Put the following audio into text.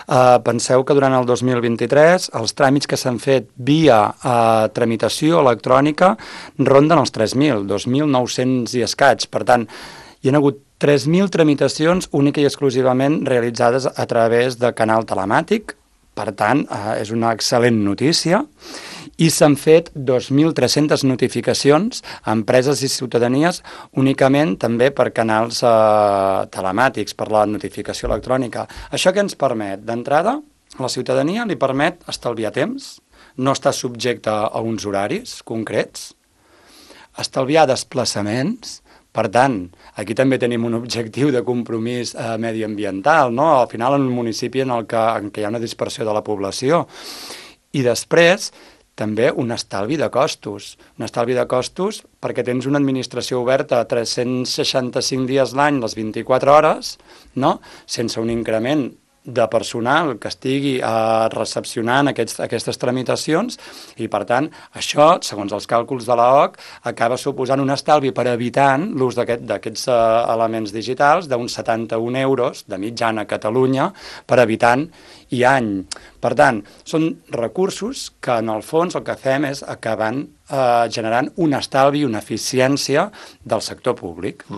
Penseu que durant el 2023 els tràmits que s'han fet via tramitació electrònica ronden els 3.000, 2.900 i escaig. Per tant, hi ha hagut 3.000 tramitacions única i exclusivament realitzades a través de canal telemàtic. Per tant, és una excel·lent notícia. I s'han fet 2.300 notificacions a empreses i ciutadanies únicament també per canals telemàtics, per la notificació electrònica. Això què ens permet? D'entrada, a la ciutadania li permet estalviar temps, no estar subjecte a uns horaris concrets, estalviar desplaçaments. Per tant, aquí també tenim un objectiu de compromís mediambiental, no? Al final, en un municipi en què hi ha una dispersió de la població. I després, també un estalvi de costos. Un estalvi de costos perquè tens una administració oberta 365 dies l'any, les 24 hores, no? Sense un increment de personal que estigui recepcionant aquestes tramitacions i, per tant, això, segons els càlculs de l'OCDE, acaba suposant un estalvi per habitant l'ús d'aquests elements digitals d'uns 71 euros de mitjana a Catalunya per habitant i any. Per tant, són recursos que, en el fons, el que fem és acabar generant un estalvi i una eficiència del sector públic.